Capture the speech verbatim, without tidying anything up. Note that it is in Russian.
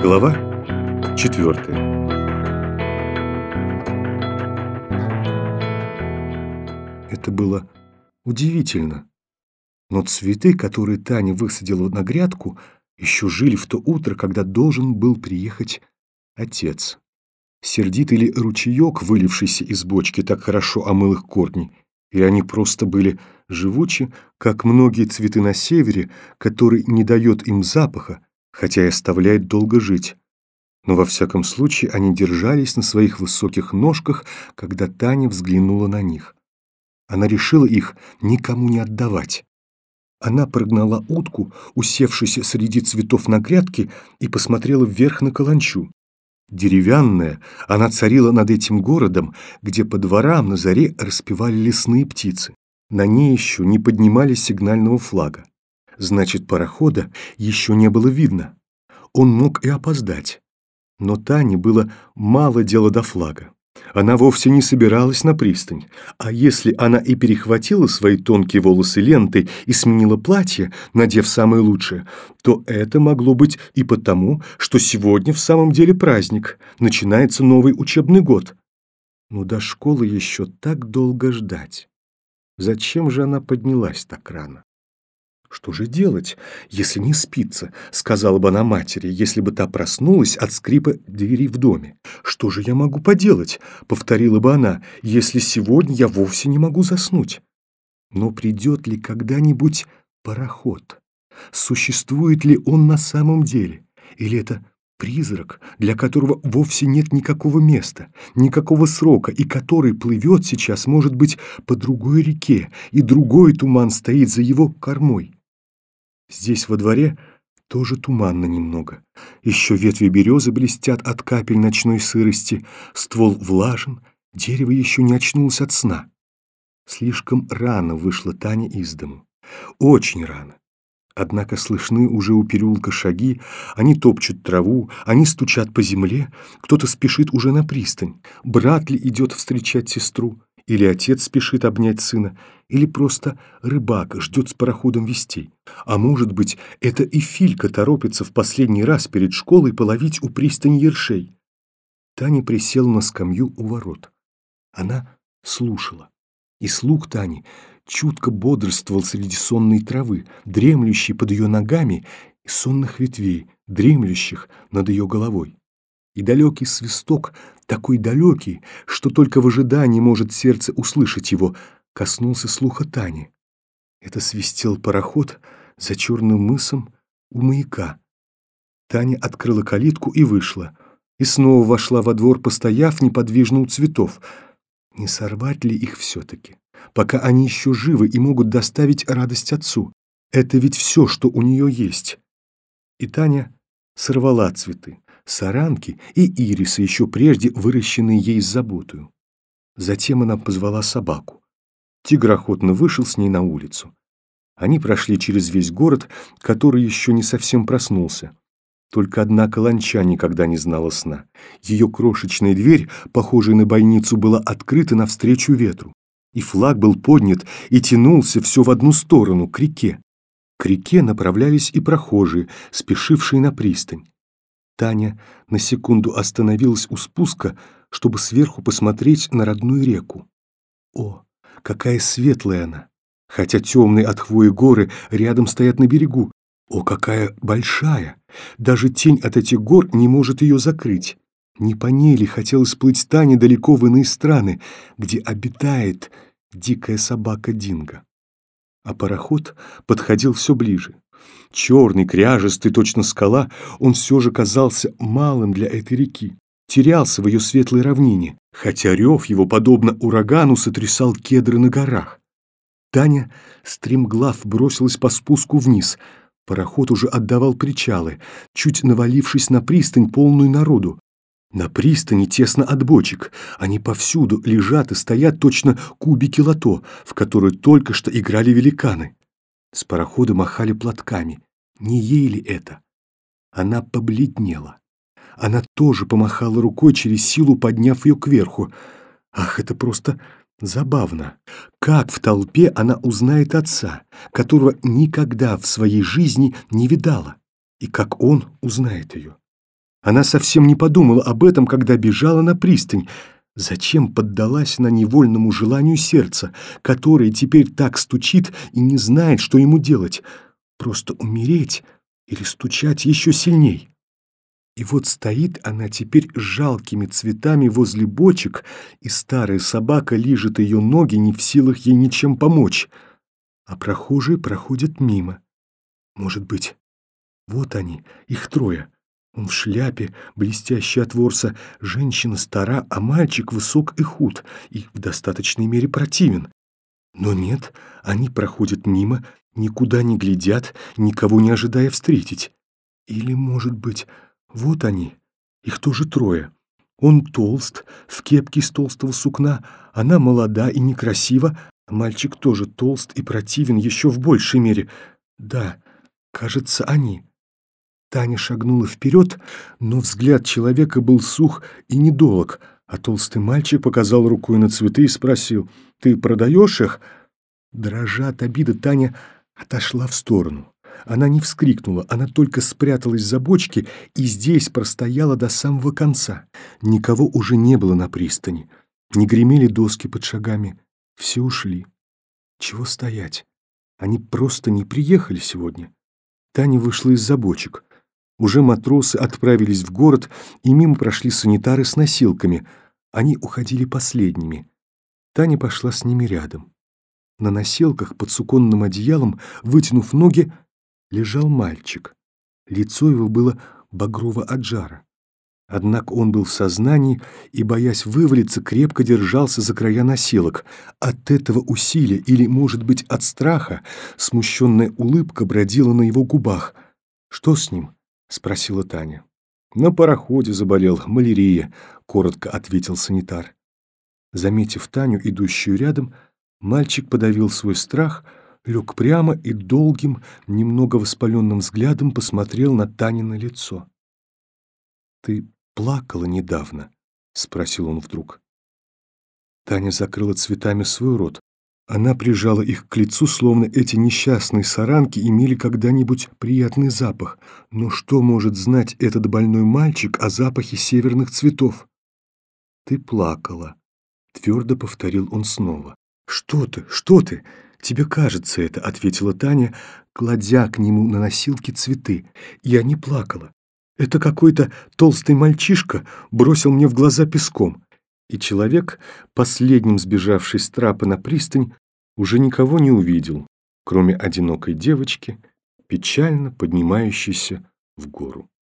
Глава четвертая. Это было удивительно. Но цветы, которые Таня высадила на грядку, еще жили в то утро, когда должен был приехать отец. Сердитый ли ручеек, вылившийся из бочки, так хорошо омыл их корни, или они просто были живучи, как многие цветы на севере, который не дает им запаха, хотя и оставляет долго жить. Но во всяком случае они держались на своих высоких ножках, когда Таня взглянула на них. Она решила их никому не отдавать. Она прогнала утку, усевшуюся среди цветов на грядке, и посмотрела вверх на каланчу. Деревянная, она царила над этим городом, где по дворам на заре распевали лесные птицы. На ней еще не поднимали сигнального флага. Значит, парохода еще не было видно. Он мог и опоздать. Но Тане было мало дела до флага. Она вовсе не собиралась на пристань, а если она и перехватила свои тонкие волосы лентой и сменила платье, надев самое лучшее, то это могло быть и потому, что сегодня в самом деле праздник, начинается новый учебный год. Но до школы еще так долго ждать. Зачем же она поднялась так рано? «Что же делать, если не спится?» — сказала бы она матери, если бы та проснулась от скрипа двери в доме. «Что же я могу поделать?» — повторила бы она, «если сегодня я вовсе не могу заснуть?» Но придет ли когда-нибудь пароход? Существует ли он на самом деле? Или это призрак, для которого вовсе нет никакого места, никакого срока, и который плывет сейчас, может быть, по другой реке, и другой туман стоит за его кормой? Здесь во дворе тоже туманно немного. Еще ветви березы блестят от капель ночной сырости, ствол влажен, дерево еще не очнулось от сна. Слишком рано вышла Таня из дому. Очень рано. Однако слышны уже у переулка шаги, они топчут траву, они стучат по земле, кто-то спешит уже на пристань. Брат ли идет встречать сестру, или отец спешит обнять сына, или просто рыбак ждет с пароходом вестей. А может быть, это и Филька торопится в последний раз перед школой половить у пристани ершей. Таня присела на скамью у ворот. Она слушала. И слух Тани чутко бодрствовал среди сонной травы, дремлющей под ее ногами, и сонных ветвей, дремлющих над ее головой. И далекий свисток, такой далекий, что только в ожидании может сердце услышать его, коснулся слуха Тани. Это свистел пароход за черным мысом у маяка. Таня открыла калитку и вышла, и снова вошла во двор, постояв неподвижно у цветов. Не сорвать ли их все-таки, пока они еще живы и могут доставить радость отцу? Это ведь все, что у нее есть. И Таня сорвала цветы, саранки и ирисы, еще прежде выращенные ей с заботою. Затем она позвала собаку. Тигр охотно вышел с ней на улицу. Они прошли через весь город, который еще не совсем проснулся. Только одна каланча никогда не знала сна. Ее крошечная дверь, похожая на бойницу, была открыта навстречу ветру. И флаг был поднят и тянулся все в одну сторону, к реке. К реке направлялись и прохожие, спешившие на пристань. Таня на секунду остановилась у спуска, чтобы сверху посмотреть на родную реку. О, какая светлая она! Хотя темные от хвои горы рядом стоят на берегу. О, какая большая! Даже тень от этих гор не может ее закрыть. Не по ней ли хотелось плыть Тане далеко в иные страны, где обитает дикая собака Динго? А пароход подходил все ближе. Черный, кряжестый, точно скала, он все же казался малым для этой реки, терялся в ее светлой равнине, хотя рев его, подобно урагану, сотрясал кедры на горах. Таня стремглав бросилась по спуску вниз. Пароход уже отдавал причалы, чуть навалившись на пристань, полную народу. На пристани тесно от бочек, они повсюду лежат и стоят точно кубики лото, в которые только что играли великаны. С парохода махали платками. Не ей ли это? Она побледнела. Она тоже помахала рукой, через силу подняв ее кверху. Ах, это просто забавно. Как в толпе она узнает отца, которого никогда в своей жизни не видала, и как он узнает ее? Она совсем не подумала об этом, когда бежала на пристань. Зачем поддалась она невольному желанию сердца, которое теперь так стучит и не знает, что ему делать? Просто умереть или стучать еще сильней? И вот стоит она теперь с жалкими цветами возле бочек, и старая собака лижет ее ноги, не в силах ей ничем помочь. А прохожие проходят мимо. Может быть, вот они, их трое. Он в шляпе, блестящий от ворса, женщина стара, а мальчик высок и худ, и в достаточной мере противен. Но нет, они проходят мимо, никуда не глядят, никого не ожидая встретить. Или, может быть, вот они, их тоже трое. Он толст, в кепке из толстого сукна, она молода и некрасива, а мальчик тоже толст и противен еще в большей мере. Да, кажется, они. Таня шагнула вперед, но взгляд человека был сух и недолог, а толстый мальчик показал рукой на цветы и спросил: «Ты продаешь их?» Дрожа от обиды, Таня отошла в сторону. Она не вскрикнула, она только спряталась за бочки и здесь простояла до самого конца. Никого уже не было на пристани, не гремели доски под шагами, все ушли. Чего стоять? Они просто не приехали сегодня. Таня вышла из-за бочек. Уже матросы отправились в город, и мимо прошли санитары с носилками. Они уходили последними. Таня пошла с ними рядом. На носилках под суконным одеялом, вытянув ноги, лежал мальчик. Лицо его было багрово от жара. Однако он был в сознании и, боясь вывалиться, крепко держался за края носилок. От этого усилия или, может быть, от страха, смущенная улыбка бродила на его губах. «Что с ним?» — спросила Таня. «На пароходе заболел, малярия», — коротко ответил санитар. Заметив Таню, идущую рядом, мальчик подавил свой страх, лег прямо и долгим, немного воспаленным взглядом посмотрел на Танино лицо. «Ты плакала недавно?» — спросил он вдруг. Таня закрыла цветами свой рот. Она прижала их к лицу, словно эти несчастные саранки имели когда-нибудь приятный запах. Но что может знать этот больной мальчик о запахе северных цветов? «Ты плакала», — твердо повторил он снова. «Что ты? Что ты? Тебе кажется это», — ответила Таня, кладя к нему на носилки цветы. «Я не плакала. Это какой-то толстый мальчишка бросил мне в глаза песком». И человек, последним сбежавший с трапа на пристань, уже никого не увидел, кроме одинокой девочки, печально поднимающейся в гору.